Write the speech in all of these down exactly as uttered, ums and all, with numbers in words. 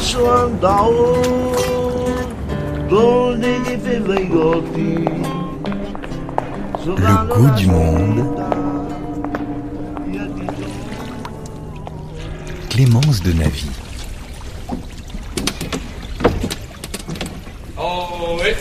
Le goût du monde. Clémence de Navy. Oh oui.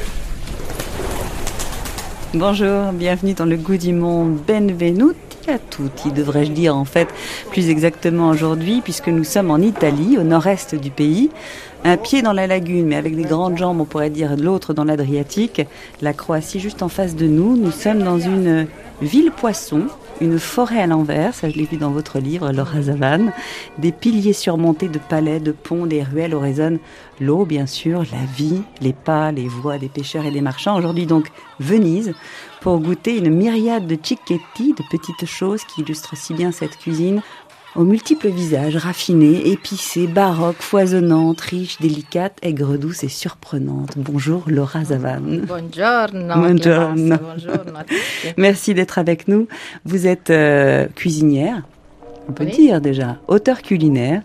Bonjour, bienvenue dans le goût du monde. Benvenuti a tutti, devrais-je dire en fait plus exactement aujourd'hui, puisque nous sommes en Italie, au nord-est du pays. Un pied dans la lagune, mais avec des grandes jambes, on pourrait dire l'autre dans l'Adriatique. La Croatie juste en face de nous. Nous sommes dans une ville poisson, une forêt à l'envers, ça je l'ai vu dans votre livre, Laura Zavan. Des piliers surmontés de palais, de ponts, des ruelles où résonne l'eau, bien sûr, la vie, les pas, les voix des pêcheurs et des marchands. Aujourd'hui donc, Venise, pour goûter une myriade de cicchetti, de petites choses qui illustrent si bien cette cuisine, aux multiples visages, raffinés, épicés, baroques, foisonnantes, riches, délicates, aigres, douces et surprenantes. Bonjour Laura Zavan. Buongiorno. Buongiorno. Buongiorno a tutti. Merci d'être avec nous. Vous êtes euh, cuisinière, on peut Oui. dire déjà, auteure culinaire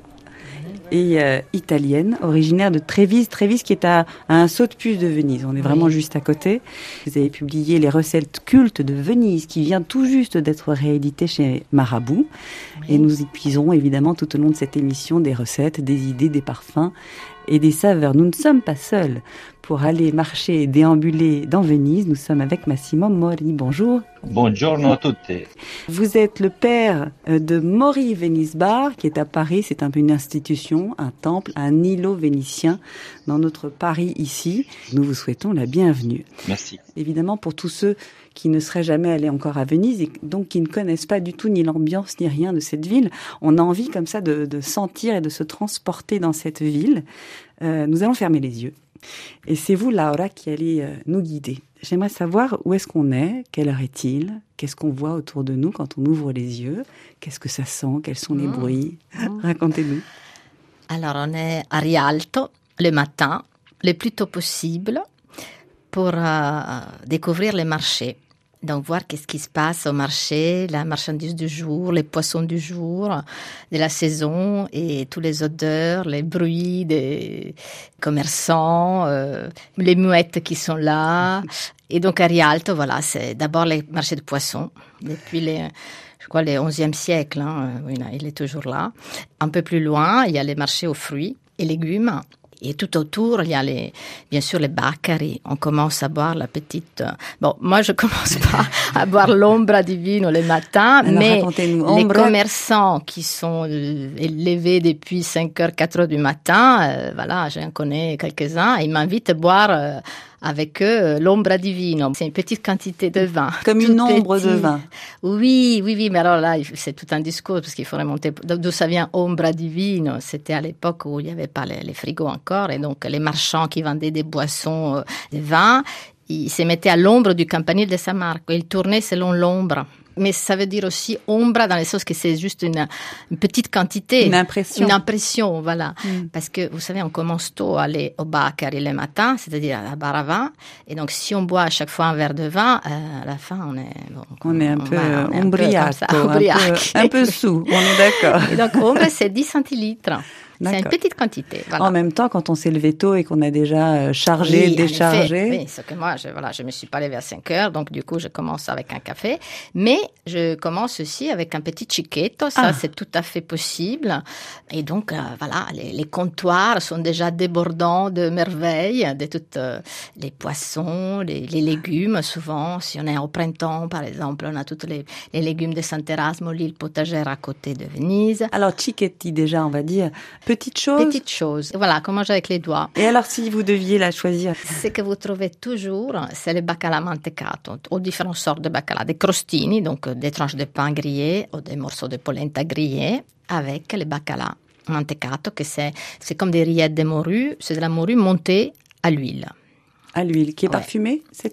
et euh, italienne, originaire de Trévise. Trévise qui est à, à un saut de puce de Venise. On est vraiment Oui. juste à côté. Vous avez publié les recettes cultes de Venise qui vient tout juste d'être réédité chez Marabout. Oui. Et nous y puiserons évidemment tout au long de cette émission des recettes, des idées, des parfums et des saveurs. Nous ne sommes pas seuls pour aller marcher et déambuler dans Venise. Nous sommes avec Massimo Mori. Bonjour. Buongiorno a tutti. Vous êtes le père de Mori Venice Bar, qui est à Paris. C'est un peu une institution, un temple, un îlot vénitien dans notre Paris ici. Nous vous souhaitons la bienvenue. Merci. Évidemment, pour tous ceux qui ne seraient jamais allés encore à Venise et donc qui ne connaissent pas du tout ni l'ambiance ni rien de cette ville, on a envie comme ça de, de sentir et de se transporter dans cette ville. Euh, nous allons fermer les yeux. Et c'est vous, Laura, qui allez euh, nous guider. J'aimerais savoir où est-ce qu'on est, quelle heure est-il, qu'est-ce qu'on voit autour de nous quand on ouvre les yeux, qu'est-ce que ça sent, quels sont les Mmh. bruits. Mmh. Racontez-nous. Alors, on est à Rialto le matin, le plus tôt possible, pour euh, découvrir les marchés. Donc, voir qu'est-ce qui se passe au marché, la marchandise du jour, les poissons du jour, de la saison et tous les odeurs, les bruits des commerçants, euh, les mouettes qui sont là. Et donc, à Rialto, voilà, c'est d'abord les marchés de poissons. Depuis les, je crois, le onzième siècle, hein, oui, là, il est toujours là. Un peu plus loin, il y a les marchés aux fruits et légumes. Et tout autour, il y a les, bien sûr les baccari. On commence à boire la petite... euh, Bon, moi, je commence pas à boire l'ombra di vino le matin, Alors, mais racontez-nous. les Ombra- commerçants qui sont euh, levés depuis cinq heures, quatre heures du matin, euh, voilà, j'en connais quelques-uns, ils m'invitent à boire euh, avec eux euh, l'ombra di vino. C'est une petite quantité de vin. Comme Tout une ombre petit. de vin. Oui, oui, oui, mais alors là, c'est tout un discours parce qu'il faut remonter. D'où ça vient ombra di vino? C'était à l'époque où il n'y avait pas les, les frigos encore, et donc les marchands qui vendaient des boissons, euh, des vins, ils se mettaient à l'ombre du campanile de San Marco. Ils tournaient selon l'ombre. Mais ça veut dire aussi ombra dans le sens que c'est juste une, une petite quantité. Une impression. Une impression, voilà. Mm. Parce que, vous savez, on commence tôt à aller au baccari le matin, c'est-à-dire à la bar à vin. Et donc, si on boit à chaque fois un verre de vin, euh, à la fin, on est... Bon, On est un peu voilà, on est un peu ombriaco, comme ça, un, ombriaque. peu, un peu sous, on est d'accord. Et donc, ombre, c'est dix centilitres. C'est une D'accord. petite quantité. Voilà. En même temps, quand on s'est levé tôt et qu'on a déjà euh, chargé, Oui, en déchargé... effet, oui, c'est que moi, je, voilà, je me suis pas levée à cinq heures, donc du coup, je commence avec un café. Mais je commence aussi avec un petit cicchetto, ça, Ah. c'est tout à fait possible. Et donc, euh, voilà, les, les comptoirs sont déjà débordants de merveilles, de toutes euh, les poissons, les, les légumes, souvent. Si on est au printemps, par exemple, on a tous les, les légumes de Sant'Erasmo, l'île potagère à côté de Venise. Alors, cicchetti déjà, on va dire, petite chose. Petites choses. Voilà, qu'on mange avec les doigts. Et alors, si vous deviez la choisir? Ce que vous trouvez toujours, c'est le baccalà mantecato, ou différentes sortes de baccalà, des crostini, donc des tranches de pain grillées ou des morceaux de polenta grillés, avec le baccalà mantecato, que c'est, c'est comme des rillettes de morue, c'est de la morue montée à l'huile. À l'huile, qui est Ouais. parfumée, cette huile?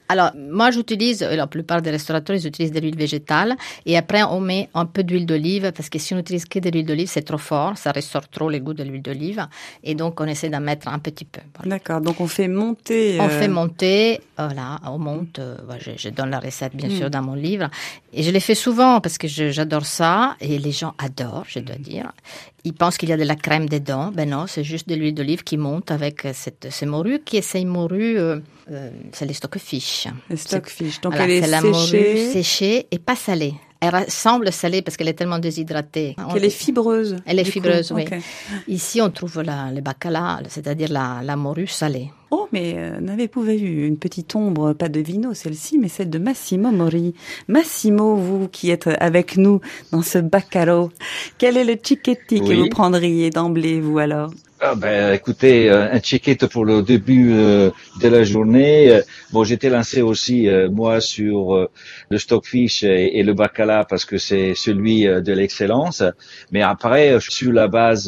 Alors, moi, j'utilise, la plupart des restaurateurs, ils utilisent de l'huile végétale. Et après, on met un peu d'huile d'olive, parce que si on utilise que de l'huile d'olive, c'est trop fort. Ça ressort trop les goûts de l'huile d'olive. Et donc, on essaie d'en mettre un petit peu. Voilà. D'accord. Donc, on fait monter... Euh... On fait monter, voilà, on monte. Euh, je, je donne la recette, bien mmh. sûr, dans mon livre. Et je l'ai fait souvent, parce que je, j'adore ça. Et les gens adorent, je dois dire. Ils pensent qu'il y a de la crème dedans. Ben non, c'est juste de l'huile d'olive qui monte avec cette, ces morues, qui est ces morues, euh, euh, c'est les stockfish. Les stockfish. Donc, voilà, elle est c'est la séchée. morue séchée et pas salée. Elle semble salée parce qu'elle est tellement déshydratée. Qu'elle est fibreuse. Elle est fibreuse, coup. oui. Okay. Ici, on trouve la, le bacala, c'est-à-dire la, la morue salée. Oh, mais euh, n'avez-vous vu une petite ombre, pas de vino celle-ci, mais celle de Massimo Mori. Massimo, vous qui êtes avec nous dans ce baccalà, quel est le cicchetti oui. que vous prendriez d'emblée, vous alors? Ah ben, écoutez, un chiquette pour le début euh, de la journée. Bon, j'étais lancé aussi, euh, moi, sur euh, le stockfish et, et le bacala parce que c'est celui euh, de l'excellence. Mais après, sur la base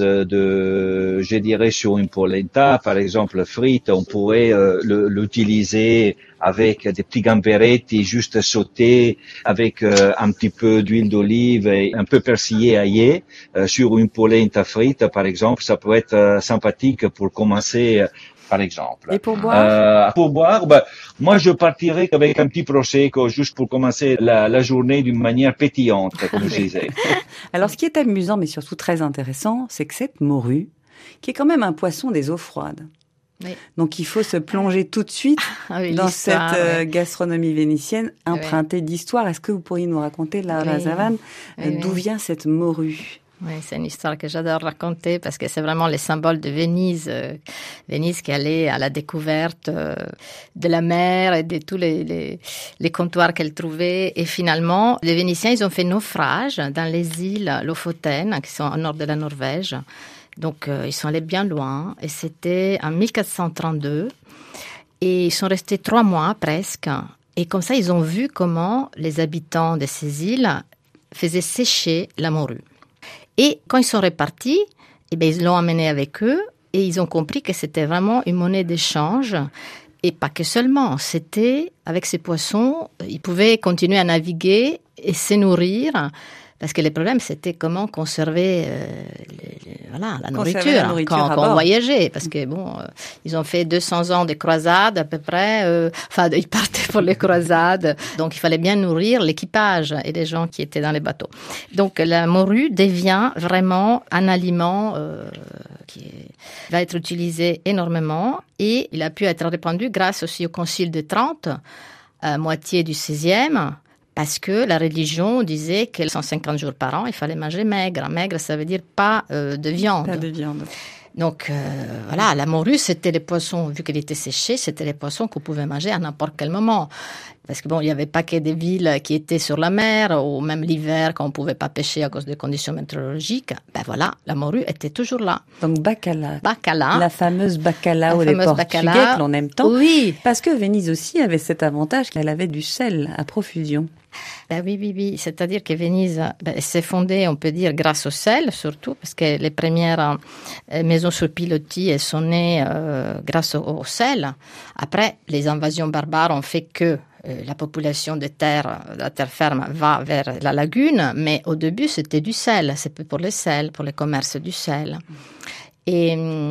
de, je dirais, sur une polenta, par exemple, frites, on pourrait euh, le, l'utiliser avec des petits gamberetti juste sautés, avec euh, un petit peu d'huile d'olive et un peu persillé aillé euh, sur une polenta frite, par exemple. Ça peut être euh, sympathique pour commencer, euh, par exemple. Et pour boire euh, Pour boire, ben, moi je partirais avec un petit prosecco juste pour commencer la, la journée d'une manière pétillante, comme je disais. Alors, ce qui est amusant, mais surtout très intéressant, c'est que cette morue, qui est quand même un poisson des eaux froides, oui. Donc, il faut se plonger tout de suite ah oui, dans cette euh, oui. gastronomie vénitienne empruntée oui. d'histoire. Est-ce que vous pourriez nous raconter, Laura oui. Zavan, oui, d'où oui. vient cette morue? Oui, c'est une histoire que j'adore raconter parce que c'est vraiment le symbole de Venise. Euh, Venise qui allait à la découverte euh, de la mer et de tous les, les, les comptoirs qu'elle trouvait. Et finalement, les Vénitiens, ils ont fait naufrage dans les îles Lofoten, qui sont au nord de la Norvège. Donc, euh, ils sont allés bien loin. Et c'était en mille quatre cent trente-deux. Et ils sont restés trois mois presque. Et comme ça, ils ont vu comment les habitants de ces îles faisaient sécher la morue. Et quand ils sont repartis, eh bien, ils l'ont amené avec eux et ils ont compris que c'était vraiment une monnaie d'échange. Et pas que seulement, c'était avec ces poissons, ils pouvaient continuer à naviguer et se nourrir. Parce que le problème, c'était comment conserver euh, le, le, voilà, la nourriture, la nourriture quand, quand on voyageait. Parce que, bon, euh, ils ont fait deux cents ans de croisades à peu près. Euh, enfin, ils partaient pour les croisades. Donc, il fallait bien nourrir l'équipage et les gens qui étaient dans les bateaux. Donc, la morue devient vraiment un aliment euh, qui va être utilisé énormément. Et il a pu être répandu grâce aussi au Concile de Trente, à moitié du seizième. Parce que la religion disait que cent cinquante jours par an, il fallait manger maigre. Maigre, ça veut dire pas euh, de viande. Pas de viande. Donc, euh, voilà, la morue, c'était les poissons, vu qu'elle était séchée, c'était les poissons qu'on pouvait manger à n'importe quel moment. Parce que bon, il n'y avait pas que des villes qui étaient sur la mer, ou même l'hiver, quand on ne pouvait pas pêcher à cause des conditions météorologiques. Ben voilà, la morue était toujours là. Donc, bacala. Bacala. La fameuse bacala ou les Portugais que l'on aime tant. Oui. Parce que Venise aussi avait cet avantage qu'elle avait du sel à profusion. Ben oui, oui, oui. C'est-à-dire que Venise ben, s'est fondée, on peut dire, grâce au sel, surtout, parce que les premières euh, maisons sur pilotis, elles sont nées euh, grâce au, au sel. Après, les invasions barbares ont fait que euh, la population de terre, la terre ferme, va vers la lagune, mais au début, c'était du sel. C'était pour le sel, pour le commerce du sel. Et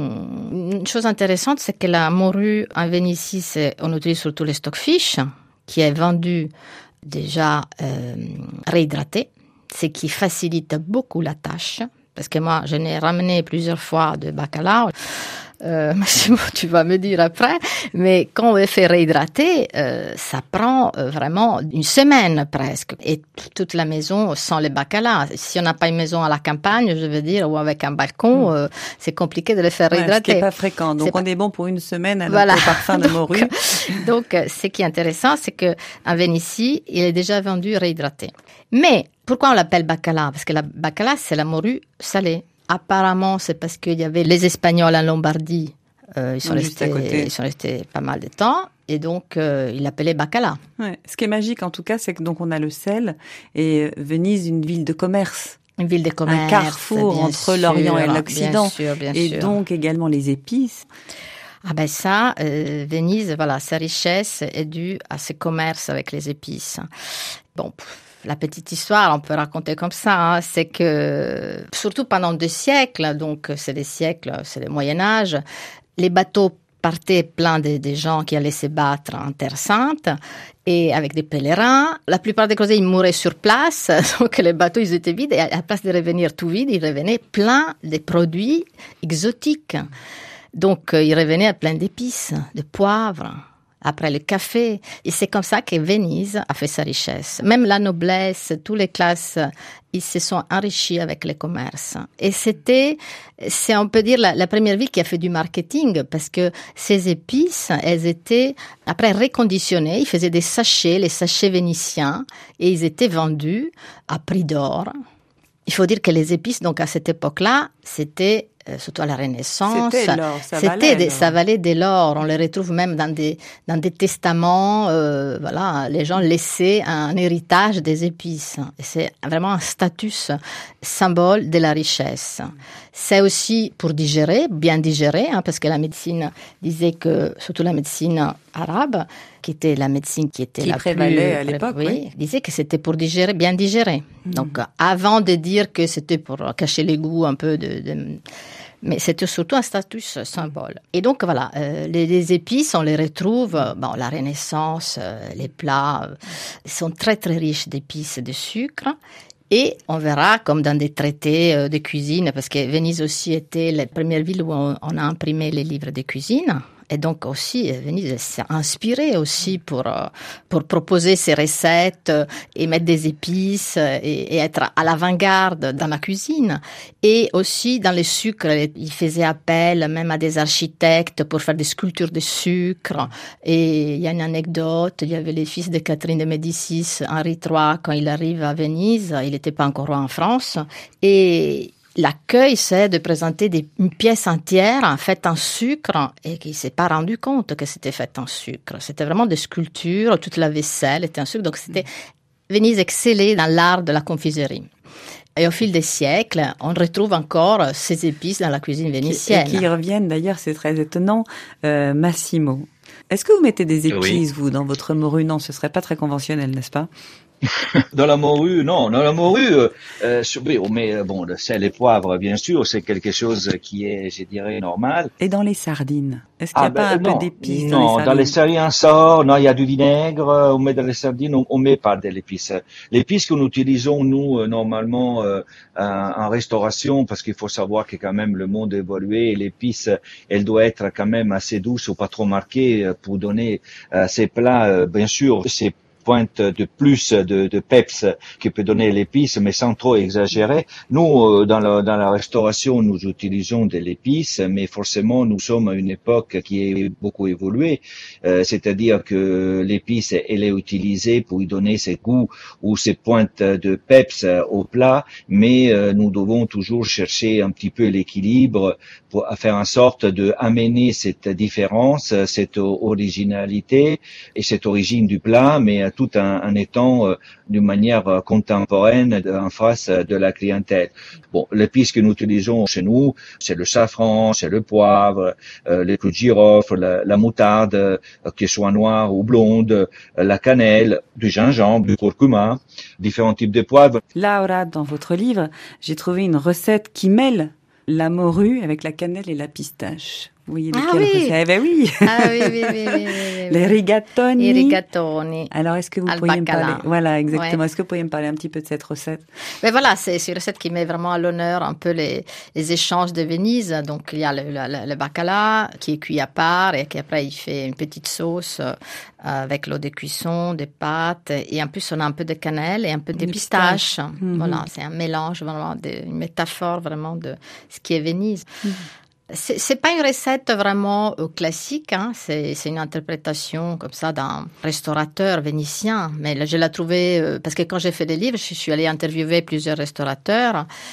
une chose intéressante, c'est que la morue en Venise, c'est, on utilise surtout les stockfish, qui est vendu déjà euh, réhydraté, ce qui facilite beaucoup la tâche, parce que moi, je n'ai ramené plusieurs fois de bacala. Euh, Massimo, tu vas me dire après, mais quand on est fait réhydrater, euh, ça prend euh, vraiment une semaine presque. Et toute la maison sent les bacala. Si on n'a pas une maison à la campagne, je veux dire, ou avec un balcon, euh, c'est compliqué de les faire ouais, réhydrater. Ce qui n'est pas fréquent. Donc, c'est on pas... est bon pour une semaine à voilà. notre parfum de morue. donc, donc, ce qui est intéressant, c'est que en Venise, il est déjà vendu réhydraté. Mais pourquoi on l'appelle bacala? Parce que la bacala, c'est la morue salée. Apparemment, c'est parce qu'il y avait les Espagnols en Lombardie. Euh, ils, sont restés, ils sont restés pas mal de temps. Et donc, euh, ils l'appelaient bacala. Ouais. Ce qui est magique, en tout cas, c'est que donc on a le sel. Et Venise, une ville de commerce. Une ville de commerce. Un carrefour entre sûr, l'Orient et l'Occident. Bien sûr, bien et sûr. donc également les épices. Ah ben ça, euh, Venise, voilà, sa richesse est due à ses commerces avec les épices. Bon, pff, la petite histoire, on peut raconter comme ça, hein, c'est que surtout pendant deux siècles, donc c'est les siècles, c'est le Moyen-Âge, les bateaux partaient pleins de, de gens qui allaient se battre en Terre Sainte et avec des pèlerins. La plupart des croisés, ils mouraient sur place, donc les bateaux, ils étaient vides et à la place de revenir tout vide, ils revenaient pleins de produits exotiques. Donc, euh, il revenait à plein d'épices, de poivre, après le café. Et c'est comme ça que Venise a fait sa richesse. Même la noblesse, toutes les classes, ils se sont enrichis avec le commerce. Et c'était, c'est, on peut dire, la, la première ville qui a fait du marketing, parce que ces épices, elles étaient après reconditionnées. Ils faisaient des sachets, les sachets vénitiens, et ils étaient vendus à prix d'or. Il faut dire que les épices, donc à cette époque-là, c'était euh, surtout à la Renaissance. C'était l'or, ça C'était valait. des, l'or. ça valait de l'or. On les retrouve même dans des dans des testaments. Euh, voilà, les gens laissaient un héritage des épices. Et c'est vraiment un status symbole de la richesse. C'est aussi pour digérer, bien digérer, hein, parce que la médecine disait que, surtout la médecine arabe, qui était la médecine qui était Qui la prévalait plus, à l'époque, oui, oui. disait que c'était pour digérer, bien digérer. Mmh. Donc, avant de dire que c'était pour cacher les goûts un peu de, de mais c'était surtout un status symbole. Et donc voilà, euh, les, les épices, on les retrouve, euh, bon, la Renaissance, euh, les plats euh, sont très très riches d'épices et de sucre. Et on verra, comme dans des traités euh, de cuisine, parce que Venise aussi était la première ville où on, on a imprimé les livres de cuisine. Et donc aussi, Venise s'est inspirée aussi pour pour proposer ses recettes et mettre des épices et, et être à l'avant-garde dans la cuisine. Et aussi dans les sucres, il faisait appel même à des architectes pour faire des sculptures de sucre. Et il y a une anecdote, il y avait les fils de Catherine de Médicis, Henri trois, quand il arrive à Venise, il n'était pas encore roi en France, et l'accueil, c'est de présenter des, une pièce entière faite en sucre et qu'il ne s'est pas rendu compte que c'était fait en sucre. C'était vraiment des sculptures, toute la vaisselle était en sucre. Donc, c'était Venise excellait dans l'art de la confiserie. Et au fil des siècles, on retrouve encore ces épices dans la cuisine vénitienne. Et qui reviennent d'ailleurs, c'est très étonnant. Euh, Massimo, est-ce que vous mettez des épices, oui. vous, dans votre morue? Non, ce serait pas très conventionnel, n'est-ce pas? Dans la morue, non. Dans la morue, euh, oui, on met bon le sel et poivre, bien sûr. C'est quelque chose qui est, je dirais, normal. Et dans les sardines, est-ce qu'il n'y a ah, pas ben, un non, peu d'épices non, dans les sardines? Dans les sardines, on sort. Non, il y a du vinaigre. On met dans les sardines, on, on met pas de l'épice. L'épice que nous utilisons nous euh, normalement euh, en restauration, parce qu'il faut savoir que quand même le monde a évolué. Et l'épice, elle doit être quand même assez douce ou pas trop marquée pour donner euh, ces plats. Euh, bien sûr, c'est pointe de plus de, de peps que peut donner l'épice, mais sans trop exagérer. Nous, dans la, dans la restauration, nous utilisons de l'épice, mais forcément, nous sommes à une époque qui est beaucoup évoluée, euh, c'est-à-dire que l'épice, elle est utilisée pour y donner ses goûts ou ses pointes de peps au plat, mais euh, nous devons toujours chercher un petit peu l'équilibre pour faire en sorte de amener cette différence, cette originalité et cette origine du plat, mais tout en, en étant euh, d'une manière euh, contemporaine en face de la clientèle. Bon, l'épice que nous utilisons chez nous, c'est le safran, c'est le poivre, euh, le clou de girofle, la, la moutarde, euh, qu'elle soit noire ou blonde, euh, la cannelle, du gingembre, du curcuma, différents types de poivre. Laura, dans votre livre, j'ai trouvé une recette qui mêle la morue avec la cannelle et la pistache. Vous voyez ah lesquelles oui. recettes? Eh ben oui. Ah oui, oui, oui, oui, oui, oui. Les rigatoni. Les rigatoni. Alors, est-ce que vous Al pourriez bacala. me parler? Voilà, exactement. Ouais. Est-ce que vous pourriez me parler un petit peu de cette recette? Mais voilà, c'est, c'est une recette qui met vraiment à l'honneur un peu les, les échanges de Venise. Donc, il y a le, le, le bacala qui est cuit à part et qui après il fait une petite sauce euh, avec l'eau de cuisson, des pâtes et en plus on a un peu de cannelle et un peu de pistache. Mm-hmm. Voilà, c'est un mélange vraiment, de, une métaphore vraiment de ce qui est Venise. Mm-hmm. C'est, c'est pas une recette vraiment euh, classique, hein. c'est, c'est une interprétation comme ça d'un restaurateur vénitien. Mais là, je l'ai trouvé, euh, parce que quand j'ai fait des livres, je suis allée interviewer plusieurs restaurateurs.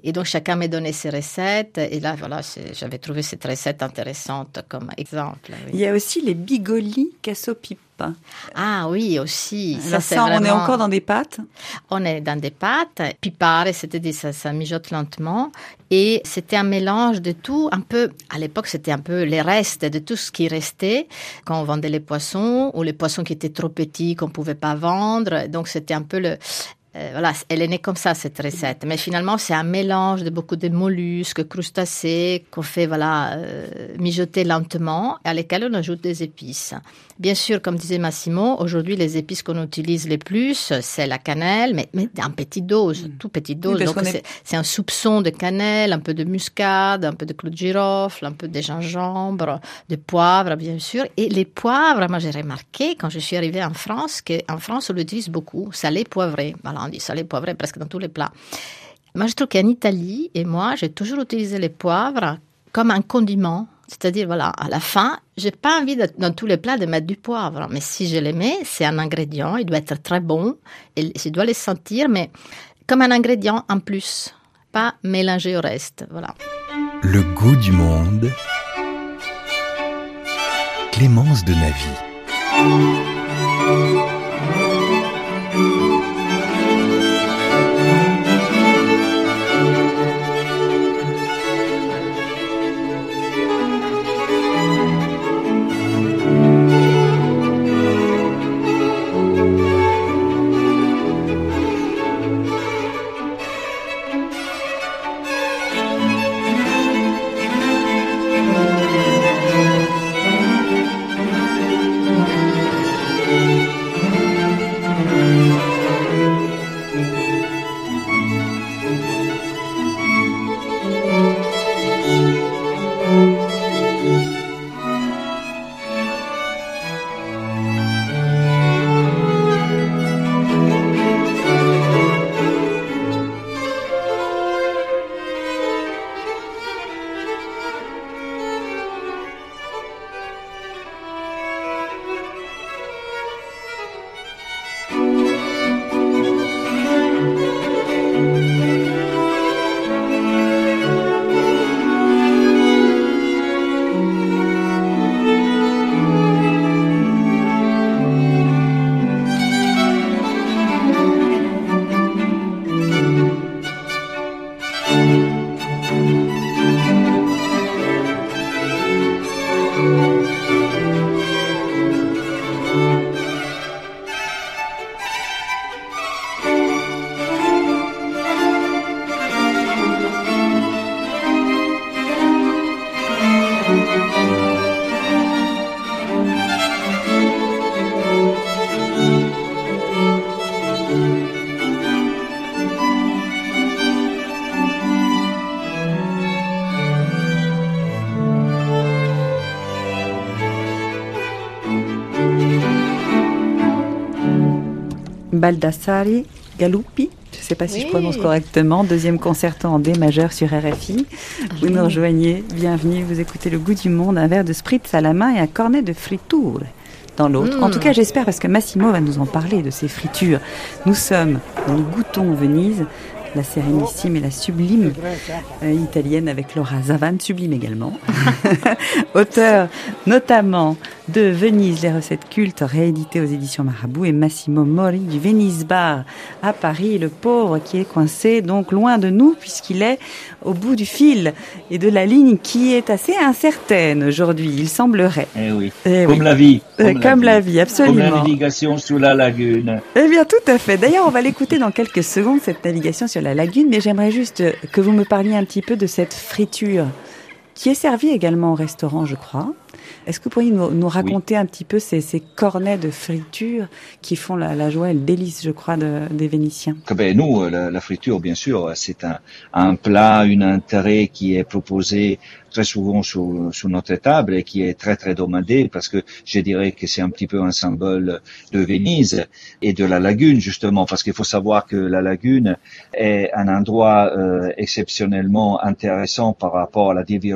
Et donc, chacun m'a donné ses recettes. Et là, voilà, j'avais trouvé cette recette intéressante comme exemple. Oui. Il y a aussi les bigoli casso-pipe. Ah oui, aussi. Ça, ça, vraiment... On est encore dans des pâtes? On est dans des pâtes. Pipare, c'est-à-dire ça, ça mijote lentement. Et c'était un mélange de tout. Un peu, à l'époque, c'était un peu les restes de tout ce qui restait quand on vendait les poissons ou les poissons qui étaient trop petits qu'on pouvait pas vendre. Donc, c'était un peu le... Euh, voilà, elle est née comme ça, cette recette. Mais finalement, c'est un mélange de beaucoup de mollusques, crustacés, qu'on fait, voilà, euh, mijoter lentement, et à lesquels on ajoute des épices. Bien sûr, comme disait Massimo, aujourd'hui, les épices qu'on utilise les plus, c'est la cannelle, mais, mais en petite dose, mmh. tout petite dose. Oui, donc, c'est, est... c'est un soupçon de cannelle, un peu de muscade, un peu de clou de girofle, un peu de gingembre, de poivre, bien sûr. Et les poivres, moi, j'ai remarqué, quand je suis arrivée en France, qu'en France, on l'utilise beaucoup, salé, poivré. Voilà, on dit salé, poivré presque dans tous les plats. Moi, je trouve qu'en Italie, et moi, j'ai toujours utilisé les poivres comme un condiment. C'est-à-dire, voilà, à la fin, j'ai pas envie de, dans tous les plats de mettre du poivre. Mais si je les mets, c'est un ingrédient, il doit être très bon, et je dois les sentir, mais comme un ingrédient en plus, pas mélangé au reste, voilà. Le goût du monde. Clémence de Navy. Baldassare Galuppi, je ne sais pas si oui. je prononce correctement, deuxième concerto en D majeur sur R F I. Vous nous rejoignez, bienvenue, vous écoutez Le Goût du Monde, un verre de spritz à la main et un cornet de friture dans l'autre. Mmh. En tout cas, j'espère, parce que Massimo va nous en parler de ces fritures. Nous sommes, nous goûtons Venise, la sérénissime et la sublime euh, italienne avec Laura Zavan, sublime également. Auteur notamment de Venise, les recettes cultes, réédité aux éditions Marabout, et Massimo Mori du Venice Bar à Paris, le pauvre qui est coincé donc loin de nous puisqu'il est au bout du fil et de la ligne qui est assez incertaine aujourd'hui, il semblerait. Eh oui, eh comme oui. la vie. Comme, comme la, la vie. vie, absolument. Comme la navigation sous la lagune. Eh bien, tout à fait. D'ailleurs, on va l'écouter dans quelques secondes, cette navigation sur la lagune, mais j'aimerais juste que vous me parliez un petit peu de cette friture qui est servie également au restaurant, je crois. Est-ce que vous pourriez nous, nous raconter oui. un petit peu ces, ces cornets de friture qui font la, la joie et le délice, je crois, de, des Vénitiens? Ben, nous, la, la friture, bien sûr, c'est un, un plat, un intérêt qui est proposé très souvent sur, sur notre table et qui est très très demandé parce que je dirais que c'est un petit peu un symbole de Venise et de la lagune justement, parce qu'il faut savoir que la lagune est un endroit euh, exceptionnellement intéressant par rapport à la diversité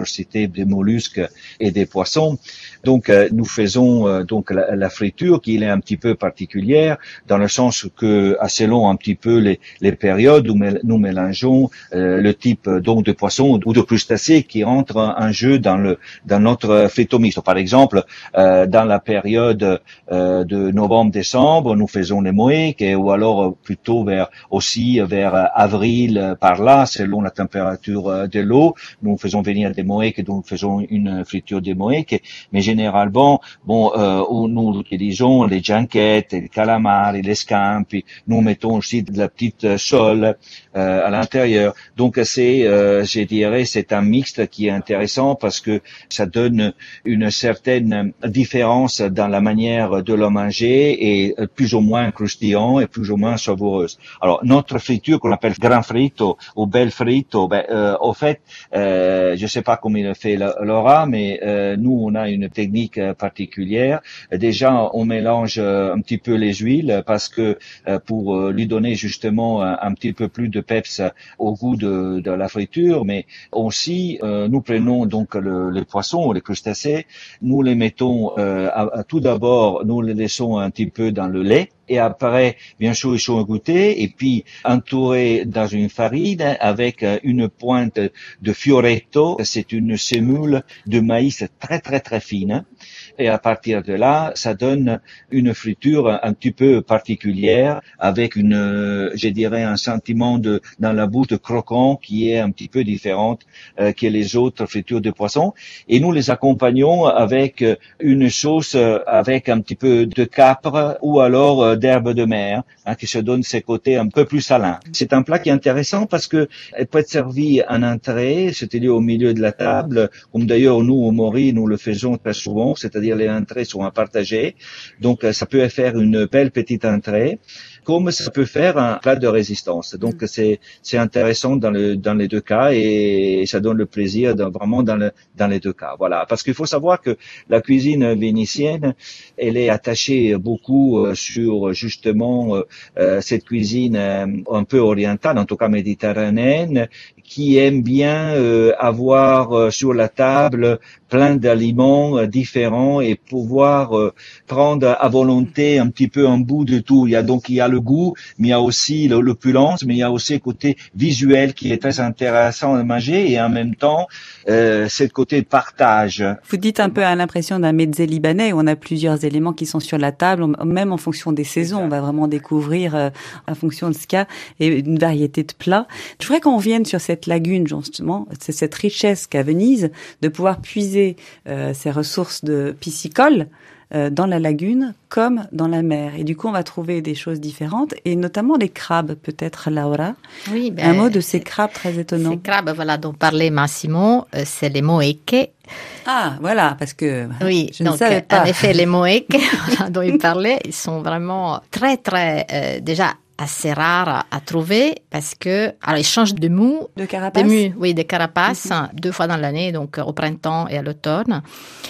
biodiversité des mollusques et des poissons. Donc, euh, nous faisons euh, donc la, la friture qui est un petit peu particulière dans le sens que, selon un petit peu les, les périodes où nous mélangeons euh, le type donc de poisson ou de crustacés qui entrent en jeu dans le dans notre frito misto. Par exemple, euh, dans la période euh, de novembre-décembre, nous faisons les moèques, ou alors plutôt vers aussi vers avril par là, selon la température de l'eau, nous faisons venir des moèques, donc nous faisons une friture de moèques. Mais généralement, bon, euh, nous utilisons les gianchettes, les calamari, les scampi. Nous mettons aussi de la petite sole euh, à l'intérieur. Donc c'est, euh, je dirais, c'est un mixte qui est intéressant parce que ça donne une certaine différence dans la manière de le manger et plus ou moins croustillant et plus ou moins savoureuse. Alors notre friture qu'on appelle grand frito ou bel frito, ben, euh, au fait, euh, je sais pas comment il le fait Laura, mais euh, nous on a une technique particulière. Déjà on mélange un petit peu les huiles parce que euh, pour lui donner justement un, un petit peu plus de peps au goût de, de la friture, mais aussi euh, nous prenons donc le, les poissons, les crustacés, nous les mettons euh, à, à, tout d'abord, nous les laissons un petit peu dans le lait. Et après, bien sûr, ils sont goûtés et puis entourés dans une farine avec une pointe de fioretto. C'est une semoule de maïs très très très fine. Et à partir de là, ça donne une friture un petit peu particulière avec une, je dirais, un sentiment de dans la bouche de croquant qui est un petit peu différente euh, que les autres fritures de poisson. Et nous les accompagnons avec une sauce avec un petit peu de capre ou alors euh, d'herbes de mer, hein, qui se donne ces côtés un peu plus salins. C'est un plat qui est intéressant parce que elle peut être servie en entrée, c'est-à-dire au milieu de la table, comme d'ailleurs nous au Maury nous le faisons très souvent, c'est-à-dire les entrées sont à partager. Donc ça peut faire une belle petite entrée, comme ça peut faire un plat de résistance. Donc c'est c'est intéressant dans le dans les deux cas et ça donne le plaisir dans, vraiment dans le dans les deux cas. Voilà, parce qu'il faut savoir que la cuisine vénitienne, elle est attachée beaucoup euh, sur justement euh, cette cuisine euh, un peu orientale, en tout cas méditerranéenne, qui aime bien euh, avoir euh, sur la table plein d'aliments euh, différents et pouvoir euh, prendre à volonté un petit peu un bout de tout. Il y a donc il y a le goût, mais il y a aussi l'opulence, mais il y a aussi le côté visuel qui est très intéressant à manger et en même temps euh, c'est le côté partage. Vous dites un peu à l'impression d'un mezze libanais où on a plusieurs éléments qui sont sur la table, même en fonction des saisons, on va vraiment découvrir euh, en fonction de ce qu'il y a et une variété de plats. Je voudrais qu'on revienne sur cette lagune justement, c'est cette richesse qu'a Venise de pouvoir puiser euh, ses ressources de piscicole euh, dans la lagune comme dans la mer. Et du coup, on va trouver des choses différentes et notamment des crabes, peut-être, Laura. Oui, ben, un mot de ces crabes très étonnants. Ces crabes, voilà, dont parlait Massimo, euh, c'est les moèques. Ah, voilà, parce que oui, je donc, ne savais pas. En effet, les moèques dont il parlait, ils sont vraiment très, très, euh, déjà, assez rares à trouver parce que alors ils changent de mou, de carapace, de mou, oui, de carapace mm-hmm. deux fois dans l'année, donc au printemps et à l'automne.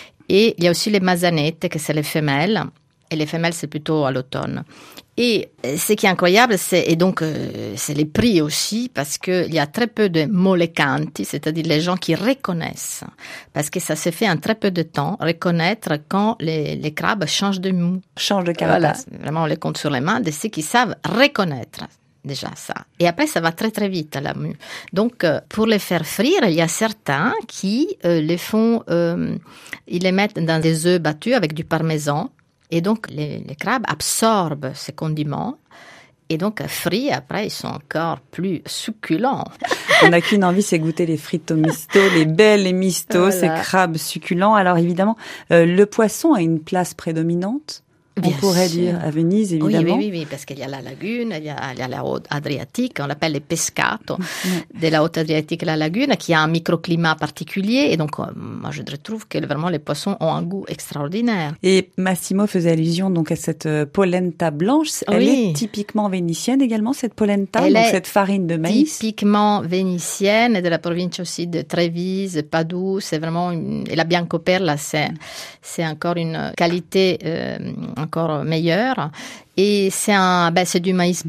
Et il y a aussi les mazanettes, que c'est les femelles, et les femelles c'est plutôt à l'automne. Et ce qui est incroyable, c'est et donc euh, c'est les prix aussi, parce que il y a très peu de molecanti, c'est-à-dire les gens qui reconnaissent, parce que ça se fait en très peu de temps, reconnaître quand les, les crabes changent de mou, changent de carapace. Voilà, vraiment on les compte sur les mains de ceux qui savent reconnaître déjà ça. Et après ça va très très vite à la mue. Donc euh, pour les faire frire, il y a certains qui euh, les font, euh, ils les mettent dans des œufs battus avec du parmesan. Et donc, les, les crabes absorbent ces condiments. Et donc, frits, après, ils sont encore plus succulents. On n'a qu'une envie, c'est goûter les frites au misto, les belles misto, voilà. Ces crabes succulents. Alors, évidemment, euh, le poisson a une place prédominante. On Bien pourrait sûr. Dire à Venise, évidemment. Oui, oui, oui, oui, parce qu'il y a la lagune, il y a, il y a la haute Adriatique, on l'appelle les pescato, mmh. de la haute Adriatique la lagune, qui a un microclimat particulier. Et donc, moi, je trouve que vraiment les poissons ont un goût extraordinaire. Et Massimo faisait allusion donc à cette polenta blanche. Elle oui. est typiquement vénitienne également, cette polenta, Elle donc est cette farine de maïs. Typiquement vénitienne, et de la province aussi de Trévise, Padoue. C'est vraiment une, et la biancoperla, c'est, c'est encore une qualité, euh, encore meilleur. Et c'est un, ben c'est du maïs blanc,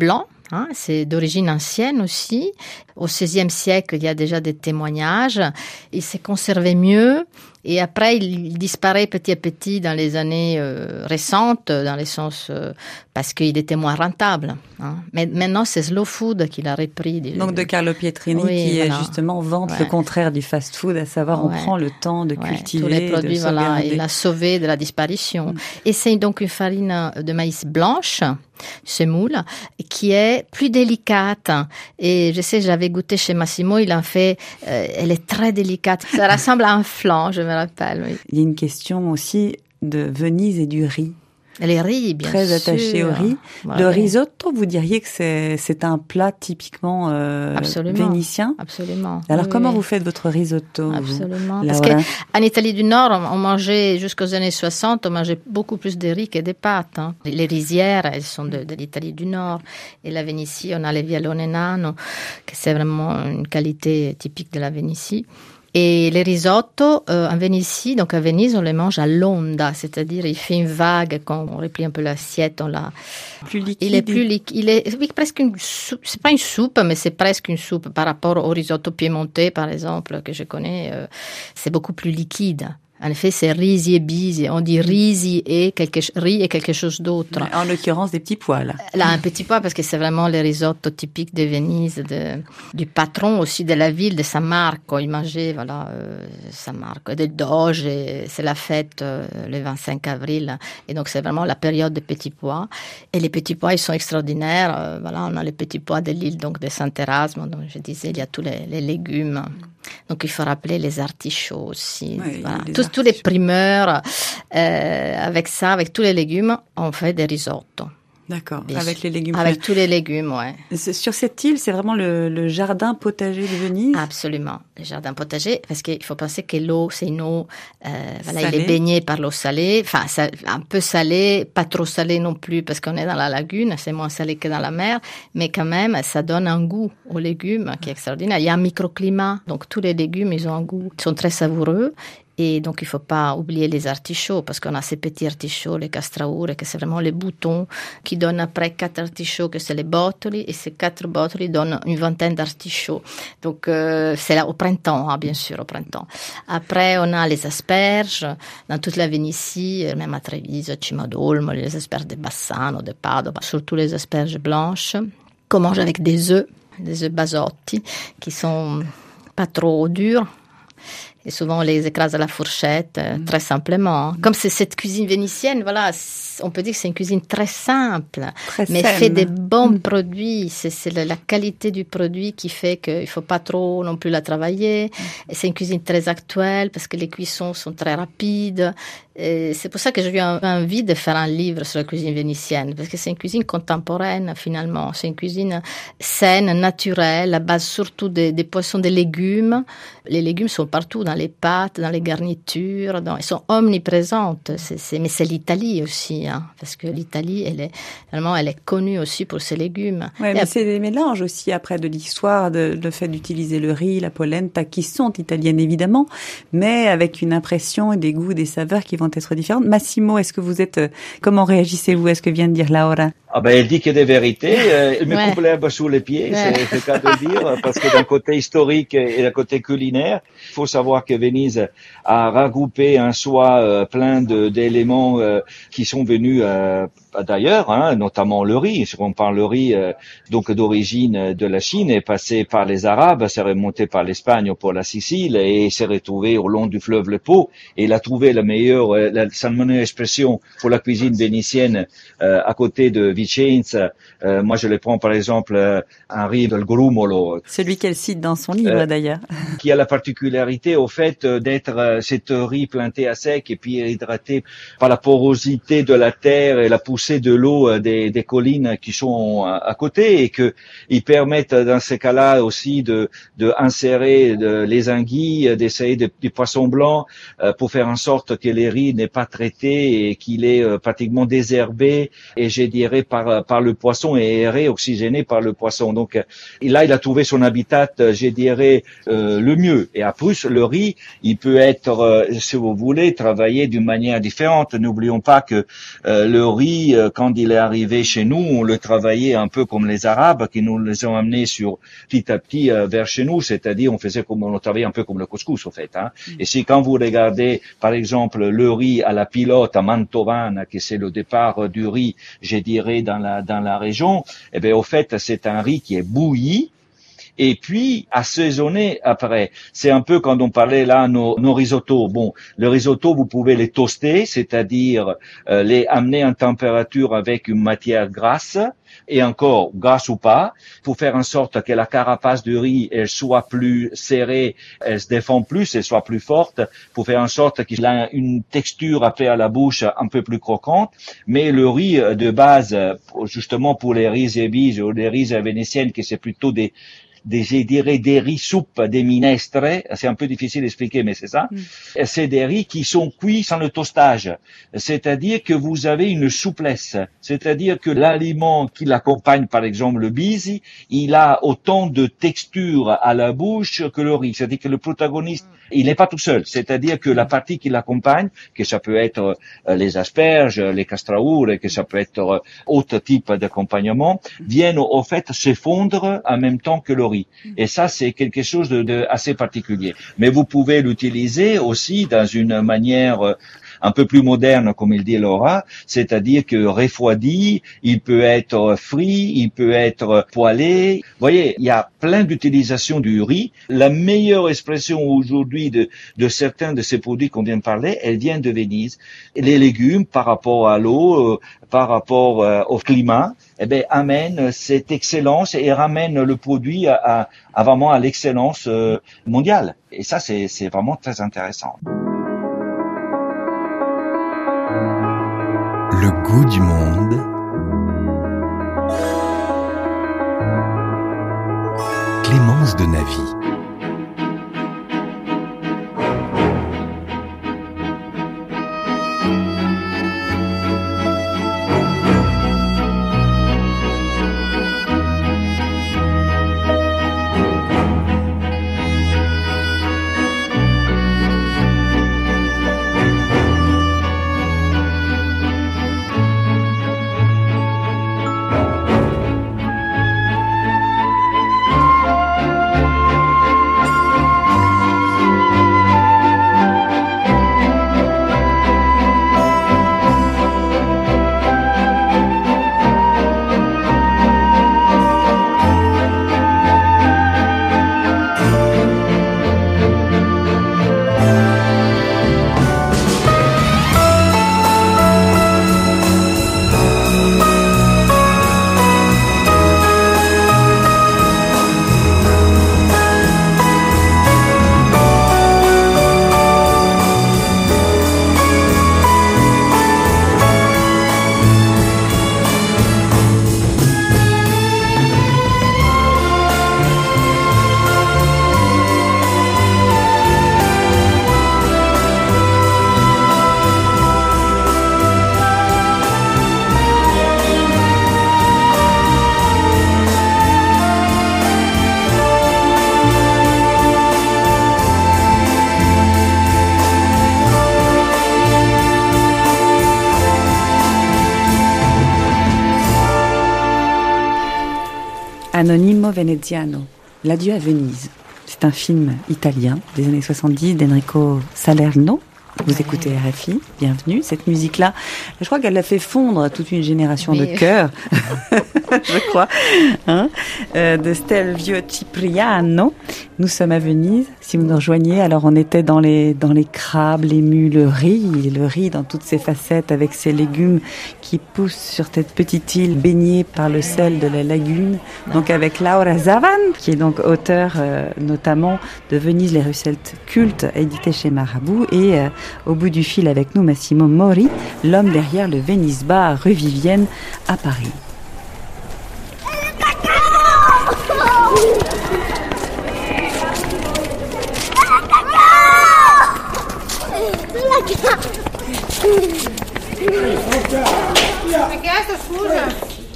Hein, c'est d'origine ancienne aussi. Au seizième siècle, il y a déjà des témoignages. Il s'est conservé mieux. Et après, il disparaît petit à petit dans les années euh, récentes, dans le sens euh, parce qu'il était moins rentable. Hein. Mais maintenant, c'est Slow Food qui l'a repris. Donc de Carlo Pietrini, oui, qui voilà. justement vante ouais. le contraire du fast-food, à savoir ouais. on prend le temps de ouais. cultiver, tous les produits, de voilà, il l'a sauvé de la disparition. Mm. Et c'est donc une farine de maïs blanche, semoule, qui est plus délicate. Et je sais, j'avais goûté chez Massimo, il en fait, euh, elle est très délicate. Ça ressemble à un flan, je me rappelle. Oui. Il y a une question aussi de Venise et du riz. Les riz, bien Très sûr. attaché au riz. Ouais, le ouais. risotto, vous diriez que c'est, c'est un plat typiquement euh, Absolument. vénitien. Absolument. Alors oui, comment oui. vous faites votre risotto? Absolument. Vous, Parce Laura? qu'en Italie du Nord, on mangeait, jusqu'aux années soixante, on mangeait beaucoup plus de riz que de pâtes. Hein. Les rizières, elles sont de, de l'Italie du Nord. Et la Vénétie, on a les vialone nano, que c'est vraiment une qualité typique de la Vénétie. Et les risottos, euh, en Vénétie, donc à Venise, on les mange à l'onda, c'est-à-dire il fait une vague, quand on replie un peu l'assiette, on l'a... Plus liquide. Il est plus liquide, il est oui, presque une soupe, c'est pas une soupe, mais c'est presque une soupe par rapport au risotto piémontais, par exemple, que je connais, euh, c'est beaucoup plus liquide. En effet, c'est risi et bisi. On dit risi et quelque, riz et quelque chose d'autre. En l'occurrence, des petits pois, là. Là, un petit pois, parce que c'est vraiment le risotto typique de Venise, de, du patron aussi de la ville, de San Marco. Il mangeait, voilà, euh, San Marco, des doges, et c'est la fête euh, le vingt-cinq avril. Et donc, c'est vraiment la période des petits pois. Et les petits pois, ils sont extraordinaires. Euh, voilà, on a les petits pois de l'île, donc de Saint-Erasme. Donc, je disais, il y a tous les, les légumes. Donc, il faut rappeler les artichauts aussi. Oui, voilà. les Tous, artichauts. tous les primeurs, euh, avec ça, avec tous les légumes, on fait des risottos. D'accord, Bien avec sûr. les légumes. Avec tous les légumes, ouais. C'est- Sur cette île, c'est vraiment le, le jardin potager de Venise. Absolument. Le jardin potager, parce qu'il faut penser que l'eau, c'est une eau, euh, voilà, il Salée. est baigné par l'eau salée, enfin, ça, un peu salée, pas trop salée non plus, parce qu'on est dans la lagune, c'est moins salé que dans la mer, mais quand même, ça donne un goût aux légumes qui est extraordinaire. Il y a un microclimat, donc tous les légumes, ils ont un goût, ils sont très savoureux. Et donc, il faut pas oublier les artichauts, parce qu'on a ces petits artichauts, les castraure, que c'est vraiment les boutons, qui donnent après quatre artichauts, que c'est les bottoli, et ces quatre bottoli donnent une vingtaine d'artichauts. Donc, euh, c'est là au printemps, hein, bien sûr, au printemps. Après, on a les asperges, dans toute la Vénétie, même à Treviso, Cimadolmo, les asperges de Bassano, de Padova, surtout les asperges blanches, qu'on mange avec des œufs, des œufs basotti, qui sont pas trop durs. Et souvent, on les écrase à la fourchette, euh, mmh. très simplement. Comme c'est cette cuisine vénitienne, voilà, on peut dire que c'est une cuisine très simple, Très mais saine. fait des bons mmh. produits. C'est, c'est la, la qualité du produit qui fait qu'il ne faut pas trop non plus la travailler. Mmh. Et c'est une cuisine très actuelle parce que les cuissons sont très rapides. Et c'est pour ça que j'ai eu envie de faire un livre sur la cuisine vénitienne, parce que c'est une cuisine contemporaine finalement. C'est une cuisine saine, naturelle, à base surtout des, des poissons, des légumes. Les légumes sont partout, dans les pâtes, dans les garnitures, dans, ils sont omniprésentes. C'est, c'est, mais c'est l'Italie aussi, hein, parce que l'Italie, elle est vraiment, elle est connue aussi pour ses légumes. Ouais, Et mais après, c'est des mélanges aussi après de l'histoire, de, le fait d'utiliser le riz, la polenta, qui sont italiennes évidemment, mais avec une impression et des goûts, des saveurs qui vont être différentes. Massimo, est-ce que vous êtes, comment réagissez-vous à ce que vient de dire Laura? Ah ben, elle dit que des vérités. Euh, elle me Ouais. coupe l'herbe sous les pieds, Ouais. c'est, c'est le cas de le dire, parce que d'un côté historique et d'un côté culinaire, il faut savoir que Venise a regroupé un soi euh, plein de, d'éléments euh, qui sont venus euh, d'ailleurs, hein, notamment le riz. Si on parle le riz, euh, donc d'origine de la Chine, est passé par les Arabes, s'est remonté par l'Espagne pour la Sicile et s'est retrouvé au long du fleuve le Pô. Et il a trouvé la meilleure, euh, la, sa meilleure expression pour la cuisine vénitienne euh, à côté de Vicenza. Euh, moi, je le prends par exemple euh, un riz del Grumolo. Celui qu'elle cite dans son livre Euh, d'ailleurs. Qui a la particularité au fait euh, d'être euh, cette riz planté à sec et puis hydraté par la porosité de la terre et la poussée de l'eau euh, des, des collines qui sont à, à côté, et que ils permettent euh, dans ces cas-là aussi de, de insérer de, les anguilles, euh, d'essayer de, du poisson blanc euh, pour faire en sorte que les riz n'est pas traité et qu'il est euh, pratiquement désherbé et je dirais par, par le poisson et réoxygéné par le poisson. Donc et là, il a trouvé son habitat, je dirais, euh, le mieux. Et en plus, le riz, il peut être, euh, si vous voulez, travaillé d'une manière différente. N'oublions pas que euh, le riz, euh, quand il est arrivé chez nous, on le travaillait un peu comme les Arabes qui nous les ont amenés sur petit à petit euh, vers chez nous, c'est-à-dire on faisait comme on le travaillait un peu comme le couscous au fait. Hein. Mm. Et si quand vous regardez, par exemple, le riz à la pilote à Mantovana, qui c'est le départ du riz, je dirais dans la dans la région, eh bien au fait c'est un riz qui est bouilli. Et puis assaisonner après. C'est un peu quand on parlait là nos, nos risottos. Bon, le risotto vous pouvez les toaster, c'est-à-dire euh, les amener en température avec une matière grasse et encore grasse ou pas, pour faire en sorte que la carapace du riz elle soit plus serrée, elle se défend plus, elle soit plus forte, pour faire en sorte qu'il a une texture après à la bouche un peu plus croquante. Mais le riz de base, justement pour les riz ébiges ou les riz vénitiennes, que c'est plutôt des des, je dirais, des riz soupes, des minestres, c'est un peu difficile d'expliquer, mais c'est ça. Mm. C'est des riz qui sont cuits sans le toastage. C'est-à-dire que vous avez une souplesse. C'est-à-dire que l'aliment qui l'accompagne, par exemple le bisi, il a autant de texture à la bouche que le riz. C'est-à-dire que le protagoniste, mm. il n'est pas tout seul. C'est-à-dire que la partie qui l'accompagne, que ça peut être euh, les asperges, les castraours, que ça peut être euh, autre type d'accompagnement, mm. viennent au fait se fondre en même temps que le riz. Et ça, c'est quelque chose de, de assez particulier. Mais vous pouvez l'utiliser aussi dans une manière un peu plus moderne, comme il dit Laura, c'est-à-dire que refroidi, il peut être frit, il peut être poêlé. Vous voyez, il y a plein d'utilisations du riz. La meilleure expression aujourd'hui de, de certains de ces produits qu'on vient de parler, elle vient de Venise. Et les légumes, par rapport à l'eau, euh, par rapport euh, au climat, eh ben, amènent cette excellence et ramènent le produit à, à, à vraiment à l'excellence euh, mondiale. Et ça, c'est, c'est vraiment très intéressant. Le goût du monde. Clémence de Navy. Anonimo Veneziano, l'adieu à Venise. C'est un film italien des années soixante-dix d'Enrico Salerno. Vous écoutez R F I, bienvenue. Cette musique-là, je crois qu'elle a fait fondre toute une génération oui. de chœurs, je crois, hein, euh, de Stelvio Cipriano. Nous sommes à Venise, si vous nous rejoignez. Alors on était dans les dans les crabes, les mues, le riz, le riz dans toutes ses facettes avec ses légumes qui poussent sur cette petite île baignée par le sel de la lagune. Donc avec Laura Zavan, qui est donc auteur euh, notamment de Venise, les rues celtes cultes, édité chez Marabout, et euh, au bout du fil avec nous Massimo Mori, l'homme derrière le Venice Bar rue Vivienne à Paris. Mi hai chiesto scusa?